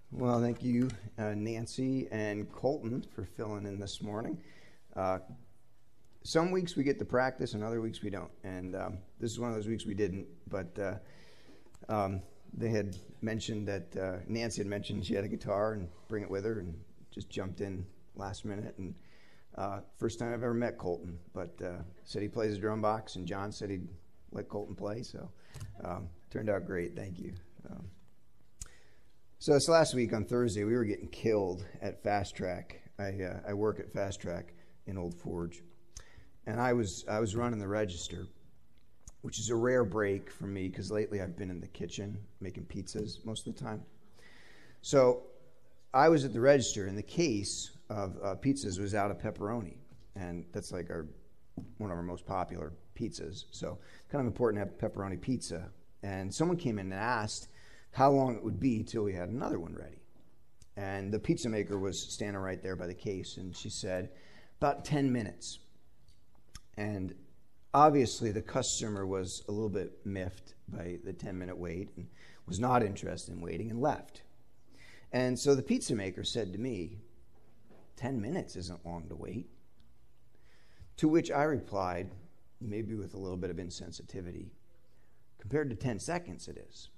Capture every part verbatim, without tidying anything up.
Well, thank you, uh, Nancy and Colton, for filling in this morning. Uh, some weeks we get to practice, and other weeks we don't. And um, this is one of those weeks we didn't. But uh, um, they had mentioned that uh, Nancy had mentioned she had a guitar and bring it with her, and just jumped in last minute. And uh, first time I've ever met Colton, but uh, said he plays a drum box, and John said he'd let Colton play. So um, turned out great. Thank you. Um, So this last week on Thursday, we were getting killed at Fast Track. I uh, I work at Fast Track in Old Forge, and I was I was running the register, which is a rare break for me because lately I've been in the kitchen making pizzas most of the time. So I was at the register, and the case of uh, pizzas was out of pepperoni, and that's like our one of our most popular pizzas. So kind of important to have pepperoni pizza. And someone came in and asked how long it would be till we had another one ready. And the pizza maker was standing right there by the case, and she said, about ten minutes. And obviously the customer was a little bit miffed by the ten-minute wait and was not interested in waiting and left. And so the pizza maker said to me, ten minutes isn't long to wait. To which I replied, maybe with a little bit of insensitivity, compared to ten seconds it is.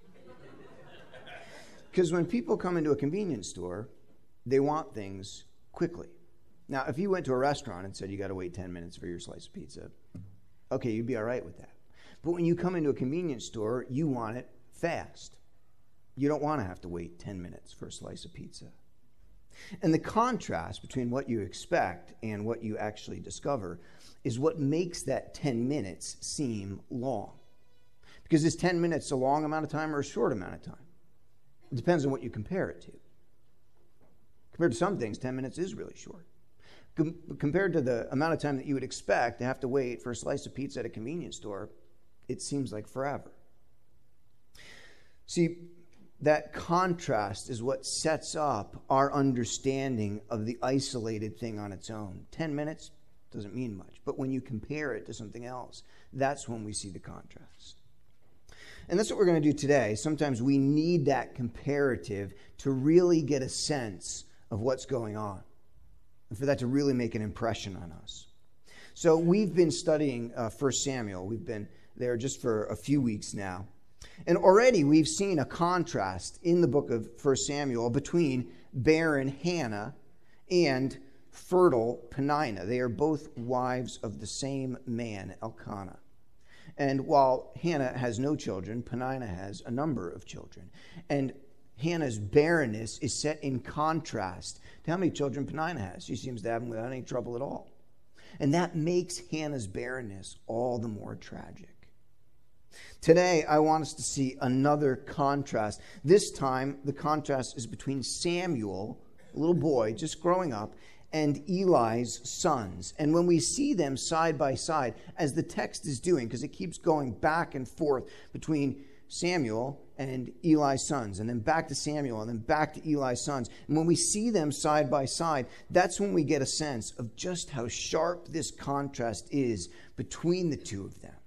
Because when people come into a convenience store, they want things quickly. Now, if you went to a restaurant and said you got to wait ten minutes for your slice of pizza, okay, you'd be all right with that. But when you come into a convenience store, you want it fast. You don't want to have to wait ten minutes for a slice of pizza. And the contrast between what you expect and what you actually discover is what makes that ten minutes seem long. Because is ten minutes a long amount of time or a short amount of time? It depends on what you compare it to. Compared to some things, ten minutes is really short. Com- compared to the amount of time that you would expect to have to wait for a slice of pizza at a convenience store, it seems like forever. See, that contrast is what sets up our understanding of the isolated thing on its own. Ten minutes doesn't mean much, but when you compare it to something else, that's when we see the contrast. And that's what we're going to do today. Sometimes we need that comparative to really get a sense of what's going on and for that to really make an impression on us. So we've been studying uh, First Samuel. We've been there just for a few weeks now. And already we've seen a contrast in the book of First Samuel between barren Hannah and fertile Peninnah. They are both wives of the same man, Elkanah. And while Hannah has no children, Peninnah has a number of children. And Hannah's barrenness is set in contrast to how many children Peninnah has. She seems to have them without any trouble at all. And that makes Hannah's barrenness all the more tragic. Today, I want us to see another contrast. This time, the contrast is between Samuel, a little boy just growing up, and Eli's sons. And when we see them side by side, as the text is doing, because it keeps going back and forth between Samuel and Eli's sons, and then back to Samuel, and then back to Eli's sons. And when we see them side by side, that's when we get a sense of just how sharp this contrast is between the two of them.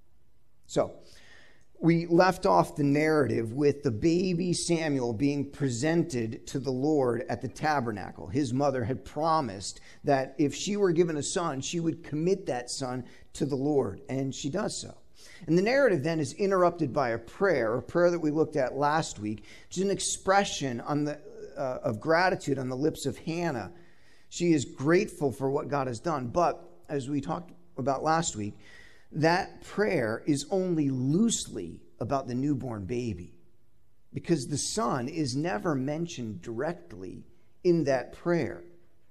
So, we left off the narrative with the baby Samuel being presented to the Lord at the tabernacle. His mother had promised that if she were given a son, she would commit that son to the Lord, and she does so. And the narrative then is interrupted by a prayer, a prayer that we looked at last week, which is an expression on the, uh, of gratitude on the lips of Hannah. She is grateful for what God has done, but as we talked about last week, that prayer is only loosely about the newborn baby, because the son is never mentioned directly in that prayer,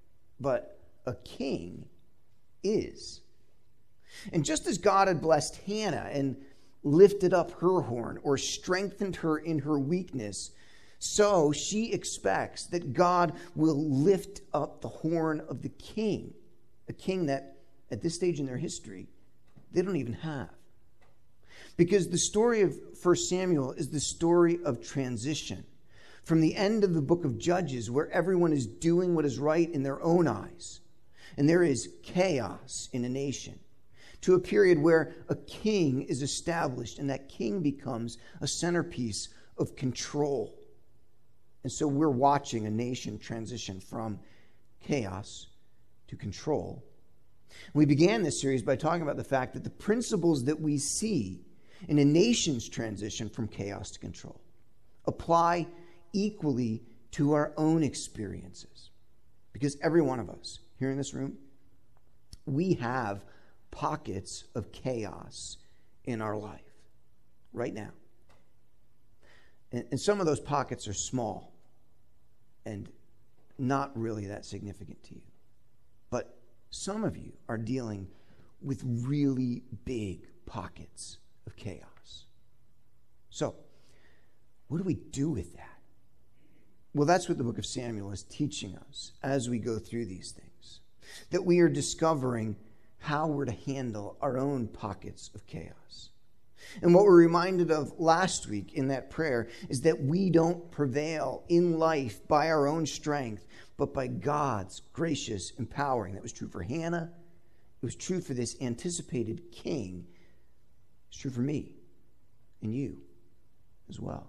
but a king is. And just as God had blessed Hannah and lifted up her horn or strengthened her in her weakness, so she expects that God will lift up the horn of the king, a king that at this stage in their history they don't even have. Because the story of First Samuel is the story of transition from the end of the book of Judges, where everyone is doing what is right in their own eyes, and there is chaos in a nation, to a period where a king is established, and that king becomes a centerpiece of control. And so we're watching a nation transition from chaos to control. We began this series by talking about the fact that the principles that we see in a nation's transition from chaos to control apply equally to our own experiences. Because every one of us here in this room, we have pockets of chaos in our life right now. And, and some of those pockets are small and not really that significant to you. But some of you are dealing with really big pockets of chaos. So, what do we do with that? Well, that's what the book of Samuel is teaching us as we go through these things. That we are discovering how we're to handle our own pockets of chaos. And what we're reminded of last week in that prayer is that we don't prevail in life by our own strength, but by God's gracious empowering. That was true for Hannah. It was true for this anticipated king. It's true for me and you as well.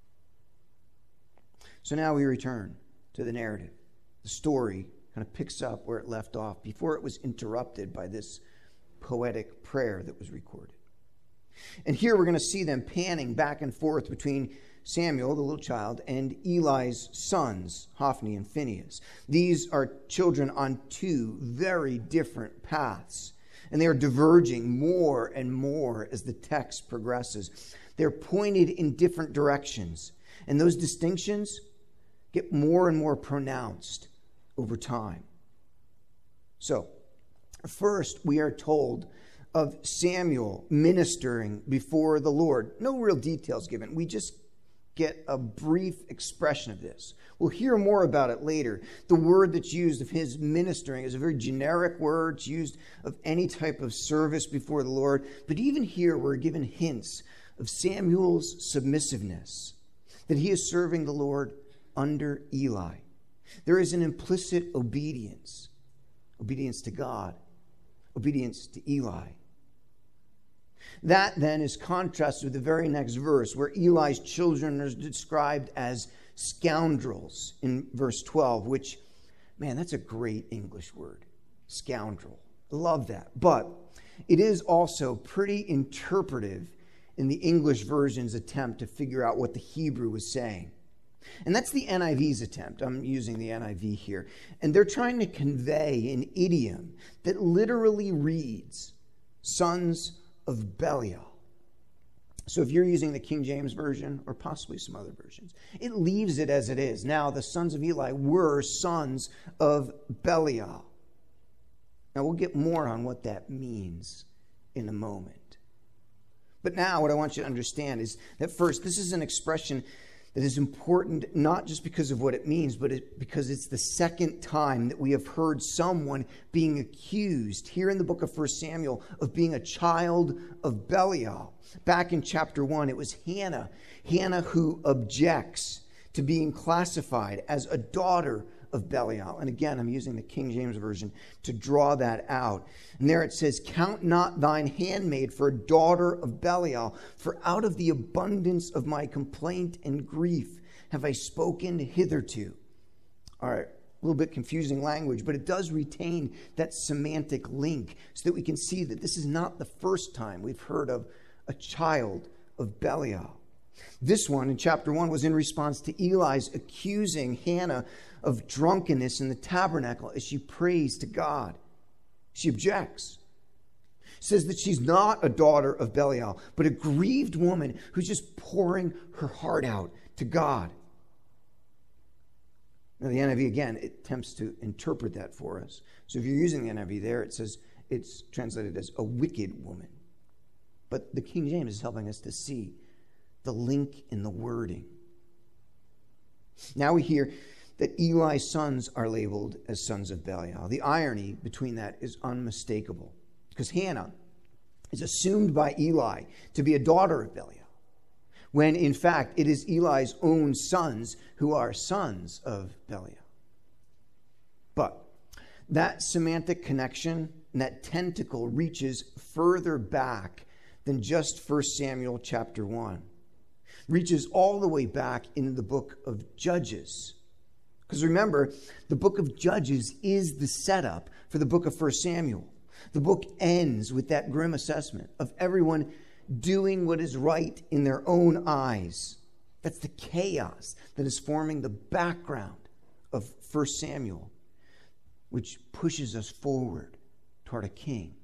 So now we return to the narrative. The story kind of picks up where it left off before it was interrupted by this poetic prayer that was recorded. And here we're going to see them panning back and forth between Samuel, the little child, and Eli's sons, Hophni and Phinehas. These are children on two very different paths, and they are diverging more and more as the text progresses. They're pointed in different directions, and those distinctions get more and more pronounced over time. So, first we are told of Samuel ministering before the Lord. No real details given. We just get a brief expression of this. We'll hear more about it later. The word that's used of his ministering is a very generic word. It's used of any type of service before the Lord. But even here we're given hints of Samuel's submissiveness, that he is serving the Lord under Eli. There is an implicit obedience. Obedience to God. Obedience to Eli. That then is contrasted with the very next verse where Eli's children are described as scoundrels in verse twelve, which, man, that's a great English word. Scoundrel. I love that. But it is also pretty interpretive in the English version's attempt to figure out what the Hebrew was saying. And that's the N I V's attempt. I'm using the N I V here. And they're trying to convey an idiom that literally reads, sons of Belial. So if you're using the King James Version, or possibly some other versions, it leaves it as it is. Now, the sons of Eli were sons of Belial. Now, we'll get more on what that means in a moment. But now, what I want you to understand is that first, this is an expression that is important not just because of what it means, but it, because it's the second time that we have heard someone being accused here in the book of First Samuel of being a child of Belial. Back in chapter one, it was Hannah. Hannah who objects to being classified as a daughter of Belial. And again, I'm using the King James Version to draw that out. And there it says, count not thine handmaid for a daughter of Belial, for out of the abundance of my complaint and grief have I spoken hitherto. All right, a little bit confusing language, but it does retain that semantic link so that we can see that this is not the first time we've heard of a child of Belial. This one in chapter one was in response to Eli's accusing Hannah of drunkenness in the tabernacle as she prays to God. She objects. Says that she's not a daughter of Belial, but a grieved woman who's just pouring her heart out to God. Now the N I V, again, it attempts to interpret that for us. So if you're using the N I V there, it says it's translated as a wicked woman. But the King James is helping us to see the link in the wording. Now we hear that Eli's sons are labeled as sons of Belial. The irony between that is unmistakable, because Hannah is assumed by Eli to be a daughter of Belial, when in fact it is Eli's own sons who are sons of Belial. But that semantic connection and that tentacle reaches further back than just First Samuel chapter one. reaches all the way back into the book of Judges. Because remember, the book of Judges is the setup for the book of First Samuel. The book ends with that grim assessment of everyone doing what is right in their own eyes. That's the chaos that is forming the background of First Samuel, which pushes us forward toward a king.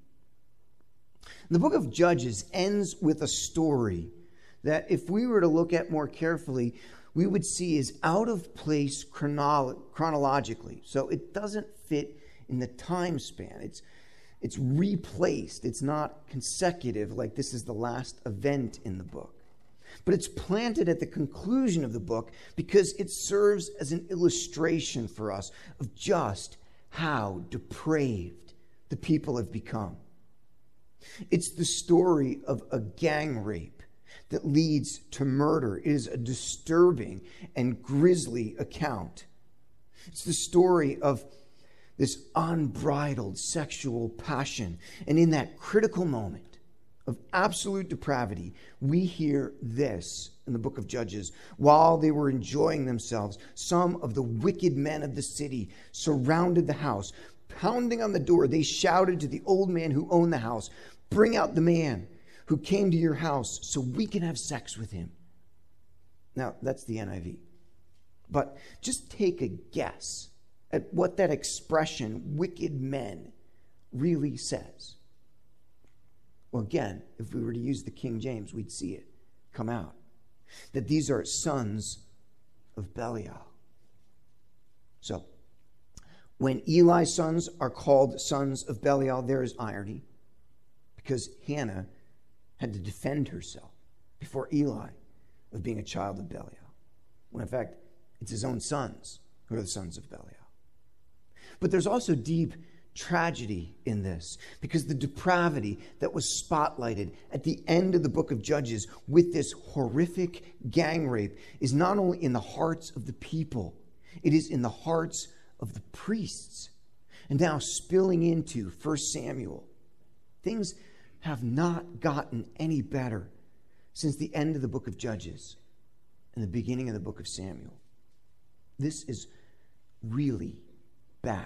The book of Judges ends with a story that, if we were to look at more carefully, we would see is out of place chronolo- chronologically. So it doesn't fit in the time span. It's It's replaced. It's not consecutive like this is the last event in the book. But it's planted at the conclusion of the book because it serves as an illustration for us of just how depraved the people have become. It's the story of a gang rape that leads to murder. It is a disturbing and grisly account. It's the story of this unbridled sexual passion. And in that critical moment of absolute depravity, we hear this in the book of Judges. While they were enjoying themselves, some of the wicked men of the city surrounded the house. Pounding on the door, they shouted to the old man who owned the house, "Bring out the man who came to your house so we can have sex with him." Now, that's the N I V. But just take a guess at what that expression, wicked men, really says. Well, again, if we were to use the King James, we'd see it come out. That these are sons of Belial. So, when Eli's sons are called sons of Belial, there is irony, because Hannah had to defend herself before Eli of being a child of Belial, when in fact it's his own sons who are the sons of Belial. But there's also deep tragedy in this, because the depravity that was spotlighted at the end of the book of Judges with this horrific gang rape is not only in the hearts of the people, it is in the hearts of the priests. And now spilling into First Samuel. Things have not gotten any better since the end of the book of Judges and the beginning of the book of Samuel. This is really bad.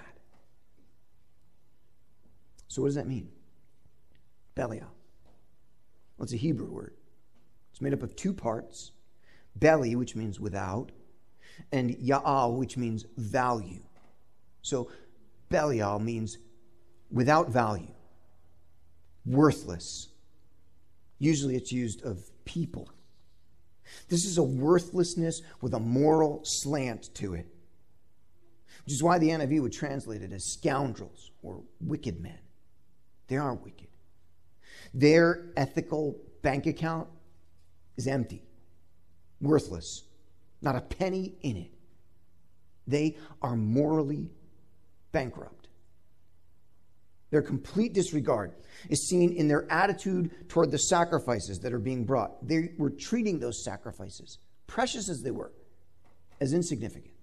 So what does that mean? Belial. Well, it's a Hebrew word. It's made up of two parts. Beli, which means without, and Ya'al, which means value. So Belial means without value, worthless. Usually it's used of people. This is a worthlessness with a moral slant to it, which is why the N I V would translate it as scoundrels or wicked men. They are wicked. Their ethical bank account is empty, worthless, not a penny in it. They are morally bankrupt. Their complete disregard is seen in their attitude toward the sacrifices that are being brought. They were treating those sacrifices, precious as they were, as insignificant.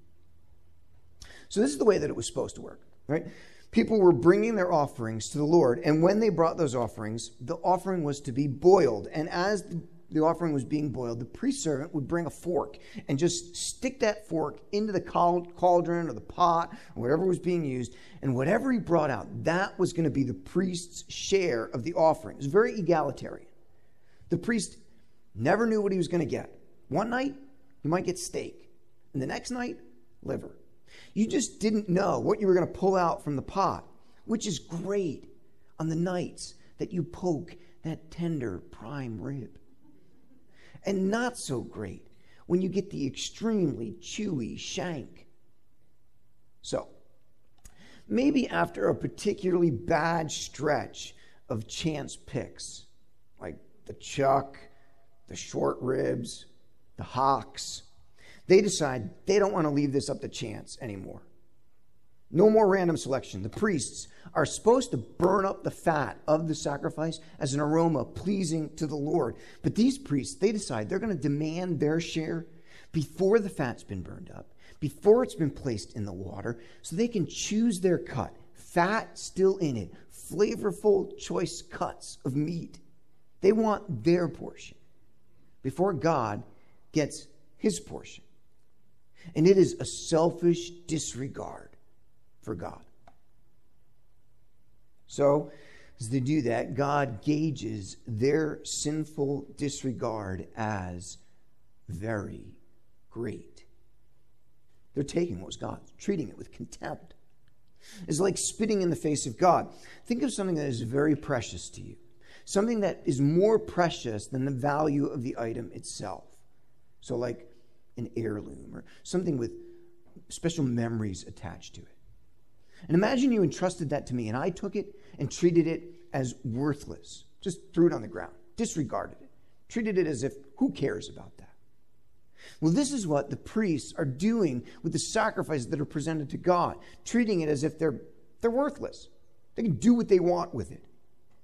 So this is the way that it was supposed to work, right? People were bringing their offerings to the Lord, and when they brought those offerings, the offering was to be boiled. And as the, the offering was being boiled, the priest servant would bring a fork and just stick that fork into the cauldron or the pot or whatever was being used, and whatever he brought out, that was going to be the priest's share of the offering. It was very egalitarian. The priest never knew what he was going to get. One night, you might get steak, and the next night, liver. You just didn't know what you were going to pull out from the pot, which is great on the nights that you poke that tender prime rib. And not so great when you get the extremely chewy shank. So, maybe after a particularly bad stretch of chance picks, like the chuck, the short ribs, the hocks, they decide they don't want to leave this up to chance anymore. No more random selection. The priests are supposed to burn up the fat of the sacrifice as an aroma pleasing to the Lord. But these priests, they decide they're going to demand their share before the fat's been burned up, before it's been placed in the water, so they can choose their cut. Fat still in it, flavorful, choice cuts of meat. They want their portion before God gets his portion. And it is a selfish disregard for God. So, as they do that, God gauges their sinful disregard as very great. They're taking what was God's, treating it with contempt. It's like spitting in the face of God. Think of something that is very precious to you. Something that is more precious than the value of the item itself. So like an heirloom or something with special memories attached to it. And imagine you entrusted that to me and I took it and treated it as worthless. Just threw it on the ground, disregarded it, treated it as if, who cares about that? Well, this is what the priests are doing with the sacrifices that are presented to God, treating it as if they're, they're worthless. They can do what they want with it.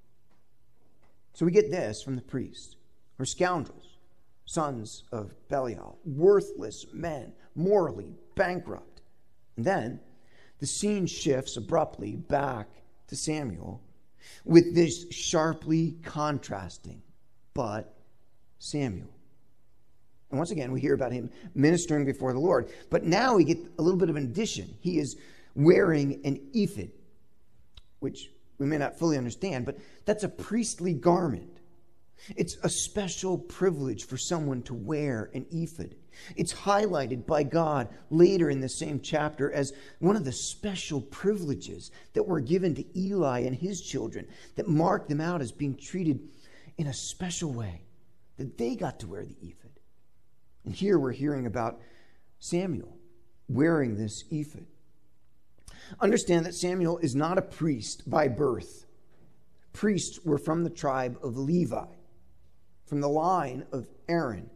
So we get this from the priests, who are scoundrels, sons of Belial, worthless men, morally bankrupt. And then the scene shifts abruptly back to Samuel with this sharply contrasting, but Samuel. And once again, we hear about him ministering before the Lord. But now we get a little bit of an addition. He is wearing an ephod, which we may not fully understand, but that's a priestly garment. It's a special privilege for someone to wear an ephod. It's highlighted by God later in the same chapter as one of the special privileges that were given to Eli and his children that marked them out as being treated in a special way, that they got to wear the ephod. And here we're hearing about Samuel wearing this ephod. Understand that Samuel is not a priest by birth. Priests were from the tribe of Levi, from the line of Aaron.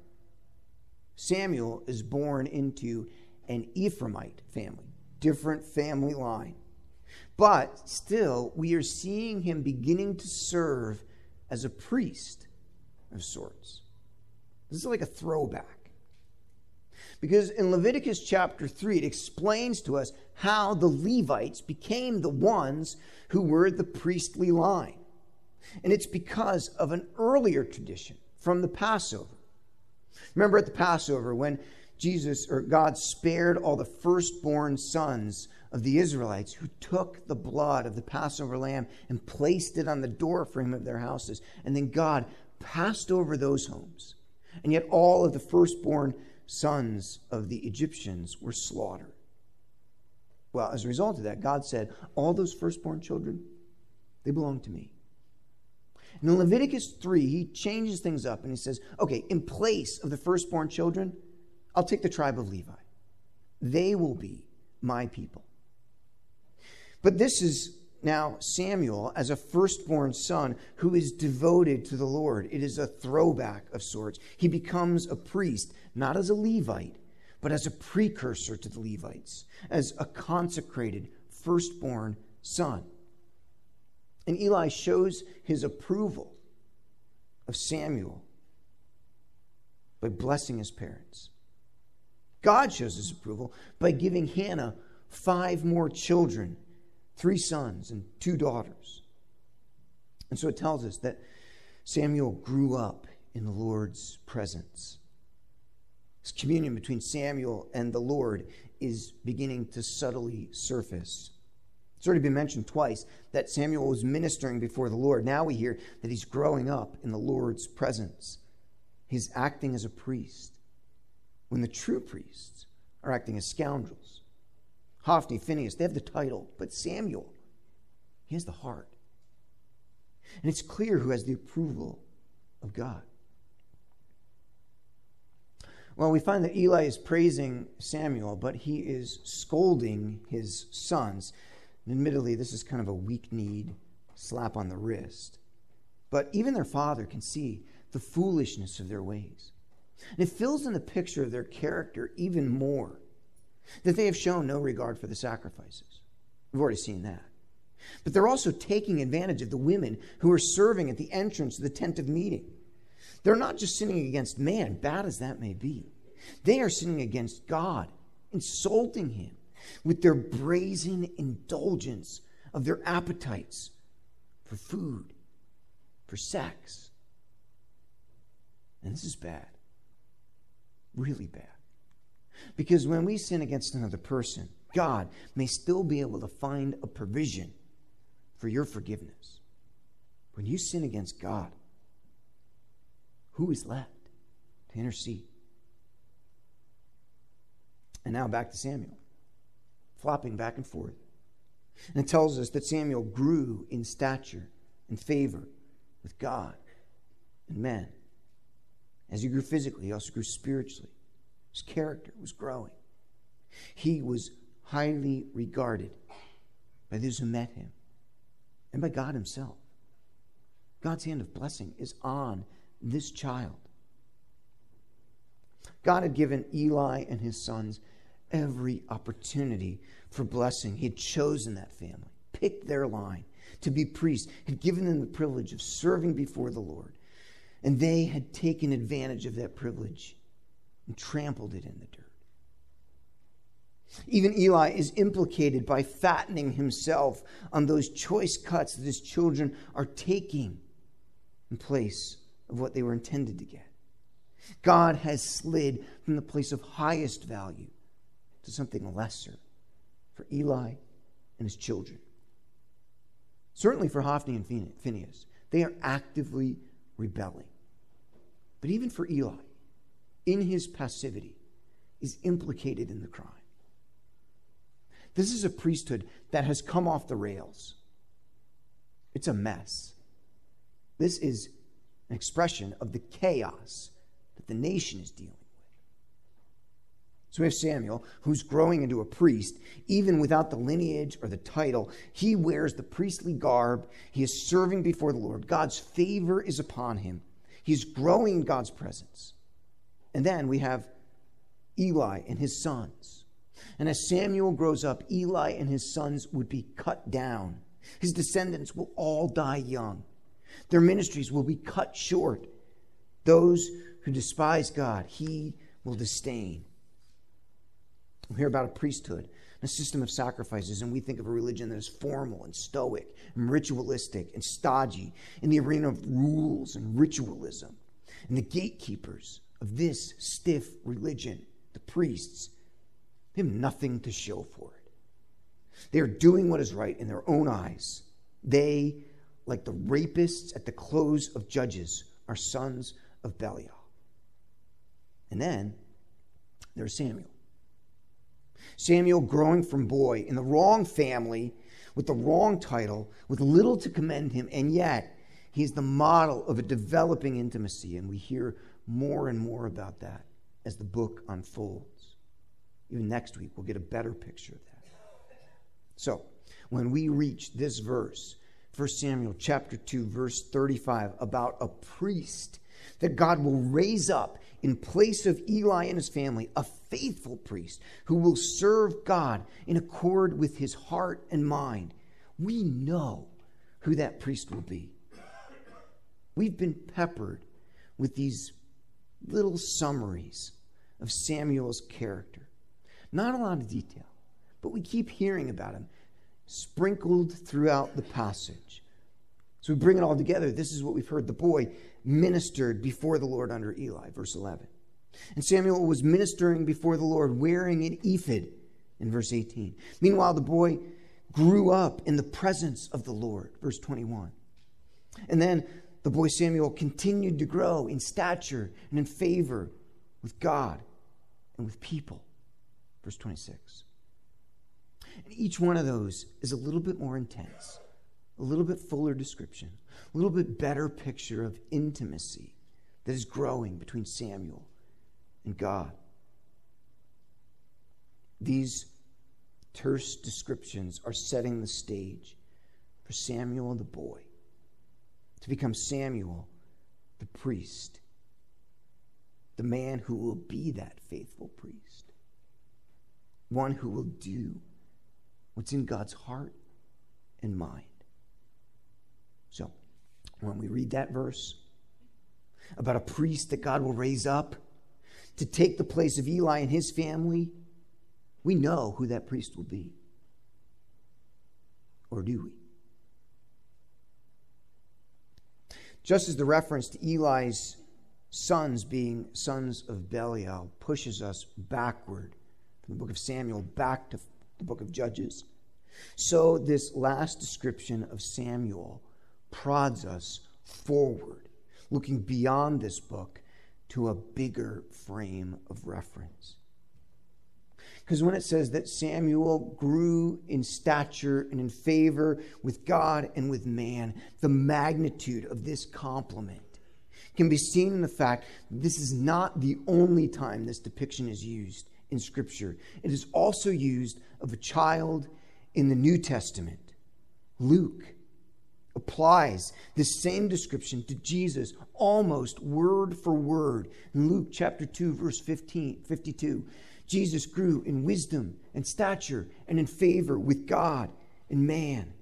Samuel is born into an Ephraimite family, different family line. But still, we are seeing him beginning to serve as a priest of sorts. This is like a throwback. Because in Leviticus chapter three, it explains to us how the Levites became the ones who were the priestly line. And it's because of an earlier tradition from the Passover. Remember at the Passover when Jesus or God spared all the firstborn sons of the Israelites who took the blood of the Passover lamb and placed it on the doorframe of their houses. And then God passed over those homes. And yet all of the firstborn sons of the Egyptians were slaughtered. Well, as a result of that, God said, all those firstborn children, they belong to me. And in Leviticus three, he changes things up and he says, okay, in place of the firstborn children, I'll take the tribe of Levi. They will be my people. But this is now Samuel as a firstborn son who is devoted to the Lord. It is a throwback of sorts. He becomes a priest, not as a Levite, but as a precursor to the Levites, as a consecrated firstborn son. And Eli shows his approval of Samuel by blessing his parents. God shows his approval by giving Hannah five more children, three sons and two daughters. And so it tells us that Samuel grew up in the Lord's presence. This communion between Samuel and the Lord is beginning to subtly surface. It's already been mentioned twice that Samuel was ministering before the Lord. Now we hear that he's growing up in the Lord's presence. He's acting as a priest, when the true priests are acting as scoundrels. Hophni, Phinehas, they have the title, but Samuel, he has the heart. And it's clear who has the approval of God. Well, we find that Eli is praising Samuel, but he is scolding his sons. And admittedly, this is kind of a weak-kneed slap on the wrist. But even their father can see the foolishness of their ways. And it fills in the picture of their character even more, that they have shown no regard for the sacrifices. We've already seen that. But they're also taking advantage of the women who are serving at the entrance of the tent of meeting. They're not just sinning against man, bad as that may be. They are sinning against God, insulting him with their brazen indulgence of their appetites for food, for sex. And this is bad. really bad. Because when we sin against another person, God may still be able to find a provision for your forgiveness. When you sin against God, who is left to intercede? And now back to Samuel, flopping back and forth. And it tells us that Samuel grew in stature and favor with God and men. As he grew physically, he also grew spiritually. His character was growing. He was highly regarded by those who met him and by God himself. God's hand of blessing is on this child. God had given Eli and his sons every opportunity for blessing. He had chosen that family, picked their line to be priests, had given them the privilege of serving before the Lord. And they had taken advantage of that privilege and trampled it in the dirt. Even Eli is implicated by fattening himself on those choice cuts that his children are taking in place of what they were intended to get. God has slid from the place of highest value to something lesser for Eli and his children. Certainly for Hophni and Phinehas, they are actively rebelling. But even for Eli, in his passivity, is implicated in the crime. This is a priesthood that has come off the rails. It's a mess. This is an expression of the chaos that the nation is dealing with. So we have Samuel, who's growing into a priest, even without the lineage or the title. He wears the priestly garb. He is serving before the Lord. God's favor is upon him. He's growing in God's presence. And then we have Eli and his sons. And as Samuel grows up, Eli and his sons would be cut down. His descendants will all die young. Their ministries will be cut short. Those who despise God, he will disdain. We hear about a priesthood, a system of sacrifices, and we think of a religion that is formal and stoic and ritualistic and stodgy in the arena of rules and ritualism. And the gatekeepers of this stiff religion, the priests, they have nothing to show for it. They are doing what is right in their own eyes. They, like the rapists at the close of Judges, are sons of Belial. And then there's Samuel. Samuel growing from boy in the wrong family, with the wrong title, with little to commend him, and yet he's the model of a developing intimacy, and we hear more and more about that as the book unfolds. Even next week, we'll get a better picture of that. So, when we reach this verse, First Samuel chapter two, verse thirty-five, about a priest that God will raise up in place of Eli and his family, a faithful priest who will serve God in accord with his heart and mind, we know who that priest will be. We've been peppered with these little summaries of Samuel's character. Not a lot of detail, but we keep hearing about him sprinkled throughout the passage. So we bring it all together. This is what we've heard. The boy ministered before the Lord under Eli, verse eleven. And Samuel was ministering before the Lord wearing an ephod in verse eighteen. Meanwhile, the boy grew up in the presence of the Lord, verse twenty-one. And then the boy Samuel continued to grow in stature and in favor with God and with people, verse twenty-six. And each one of those is a little bit more intense, a little bit fuller description, a little bit better picture of intimacy that is growing between Samuel and God. These terse descriptions are setting the stage for Samuel the boy to become Samuel the priest, the man who will be that faithful priest, one who will do what's in God's heart and mind. So, when we read that verse about a priest that God will raise up to take the place of Eli and his family, we know who that priest will be. Or do we? Just as the reference to Eli's sons being sons of Belial pushes us backward from the book of Samuel back to the book of Judges. So this last description of Samuel prods us forward, looking beyond this book to a bigger frame of reference. Because when it says that Samuel grew in stature and in favor with God and with man, the magnitude of this compliment can be seen in the fact that this is not the only time this depiction is used in Scripture. It is also used of a child in the New Testament. Luke applies this same description to Jesus almost word for word. In Luke chapter two, verse fifteen, fifty-two, Jesus grew in wisdom and stature and in favor with God and man.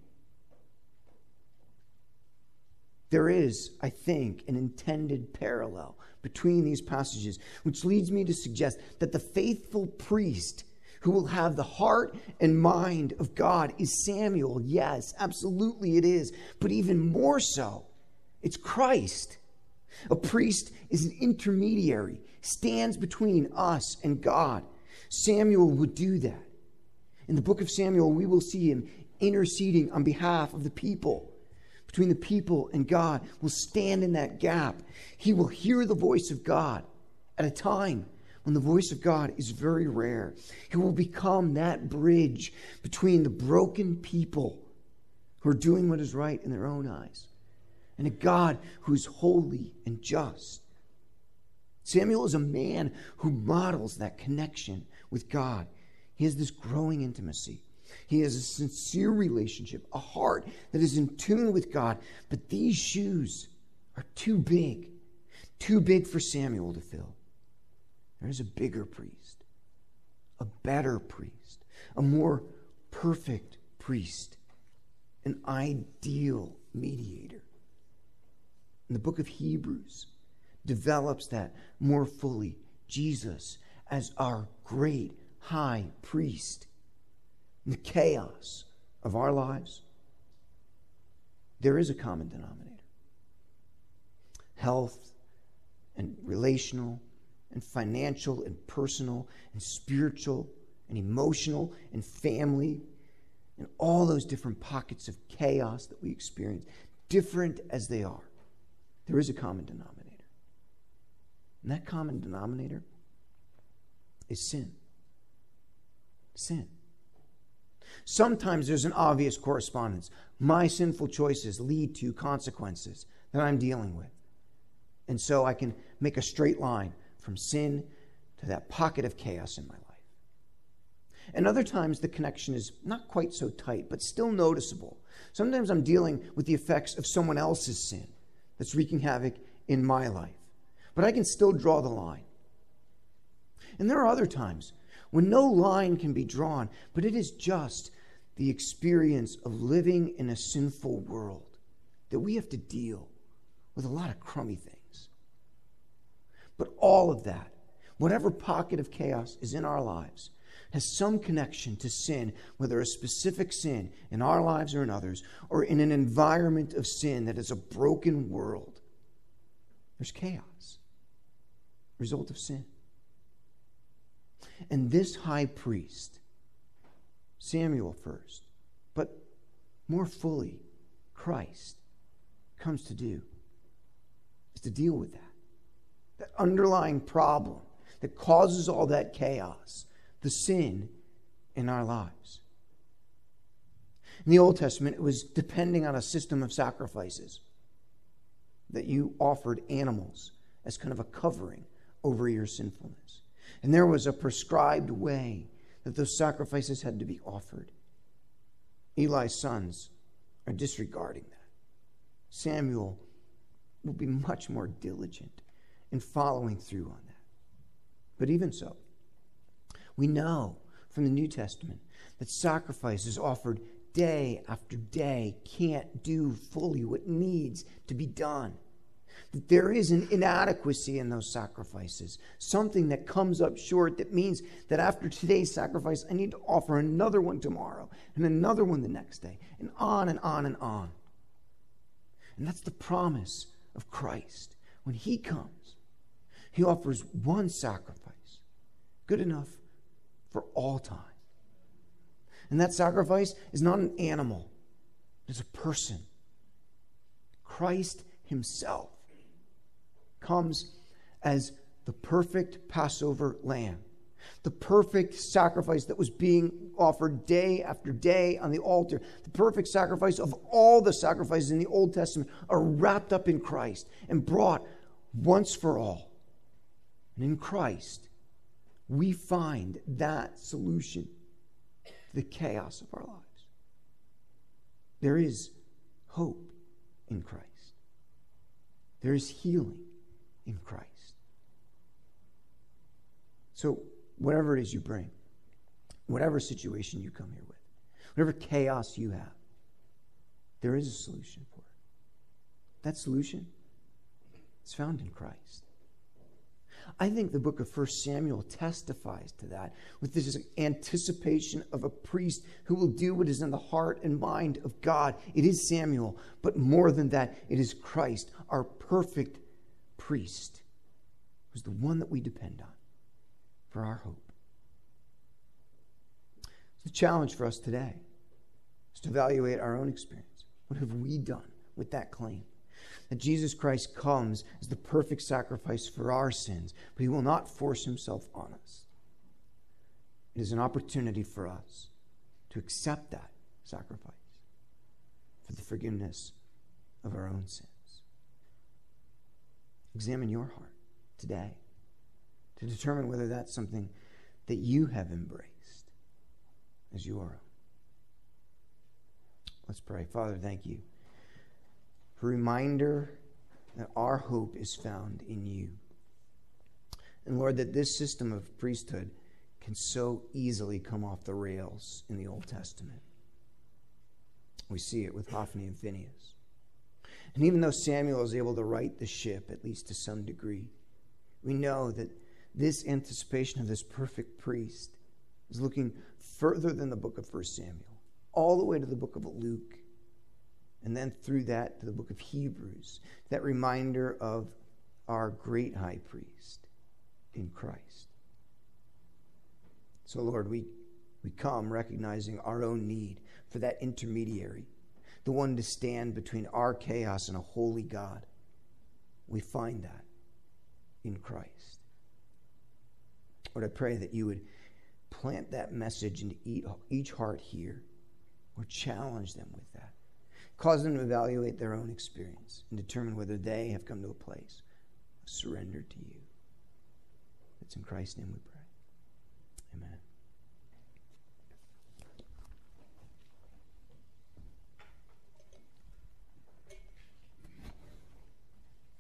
There is, I think, an intended parallel between these passages, which leads me to suggest that the faithful priest who will have the heart and mind of God is Samuel. Yes, absolutely it is. But even more so, it's Christ. A priest is an intermediary, stands between us and God. Samuel would do that. In the book of Samuel, we will see him interceding on behalf of the people. Between the people and God, will stand in that gap. He will hear the voice of God at a time when the voice of God is very rare. He will become that bridge between the broken people who are doing what is right in their own eyes and a God who is holy and just. Samuel is a man who models that connection with God. He has this growing intimacy. He has a sincere relationship, a heart that is in tune with God. But these shoes are too big, too big for Samuel to fill. There is a bigger priest, a better priest, a more perfect priest, an ideal mediator. And the book of Hebrews develops that more fully. Jesus as our great high priest. In the chaos of our lives, there is a common denominator. Health and relational and financial and personal and spiritual and emotional and family and all those different pockets of chaos that we experience, different as they are, there is a common denominator. And that common denominator is sin. Sin. Sometimes there's an obvious correspondence. My sinful choices lead to consequences that I'm dealing with. And so I can make a straight line from sin to that pocket of chaos in my life. And other times the connection is not quite so tight, but still noticeable. Sometimes I'm dealing with the effects of someone else's sin that's wreaking havoc in my life. But I can still draw the line. And there are other times when no line can be drawn, but it is just the experience of living in a sinful world that we have to deal with a lot of crummy things. But all of that, whatever pocket of chaos is in our lives, has some connection to sin, whether a specific sin in our lives or in others, or in an environment of sin that is a broken world. There's chaos, result of sin. And this high priest, Samuel first, but more fully, Christ, comes to do is to deal with that. That underlying problem that causes all that chaos, the sin in our lives. In the Old Testament, it was depending on a system of sacrifices that you offered animals as kind of a covering over your sinfulness. And there was a prescribed way that those sacrifices had to be offered. Eli's sons are disregarding that. Samuel will be much more diligent in following through on that. But even so, we know from the New Testament that sacrifices offered day after day can't do fully what needs to be done. That there is an inadequacy in those sacrifices, something that comes up short that means that after today's sacrifice, I need to offer another one tomorrow and another one the next day, and on and on and on. And that's the promise of Christ. When he comes, He offers one sacrifice, good enough for all time. And that sacrifice is not an animal, it's a person. Christ himself comes as the perfect Passover lamb, the perfect sacrifice that was being offered day after day on the altar. The perfect sacrifice of all the sacrifices in the Old Testament are wrapped up in Christ and brought once for all. And in Christ, we find that solution to the chaos of our lives. There is hope in Christ. There is healing in Christ. So, whatever it is you bring, whatever situation you come here with, whatever chaos you have, there is a solution for it. That solution is found in Christ. I think the book of First Samuel testifies to that with this anticipation of a priest who will do what is in the heart and mind of God. It is Samuel, but more than that, it is Christ, our perfect priest, who's the one that we depend on for our hope. The challenge for us today is to evaluate our own experience. What have we done with that claim? That Jesus Christ comes as the perfect sacrifice for our sins, but he will not force himself on us. It is an opportunity for us to accept that sacrifice for the forgiveness of our own sins. Examine your heart today to determine whether that's something that you have embraced as your own. Let's pray. Father, thank you for a reminder that our hope is found in you. And Lord, that this system of priesthood can so easily come off the rails in the Old Testament. We see it with Hophni and Phinehas. And even though Samuel is able to right the ship, at least to some degree, we know that this anticipation of this perfect priest is looking further than the book of First Samuel, all the way to the book of Luke, and then through that to the book of Hebrews, that reminder of our great high priest in Christ. So, Lord, we, we come recognizing our own need for that intermediary, the one to stand between our chaos and a holy God. We find that in Christ. Lord, I pray that you would plant that message into each heart here, or challenge them with that. Cause them to evaluate their own experience and determine whether they have come to a place of surrender to you. It's in Christ's name we pray.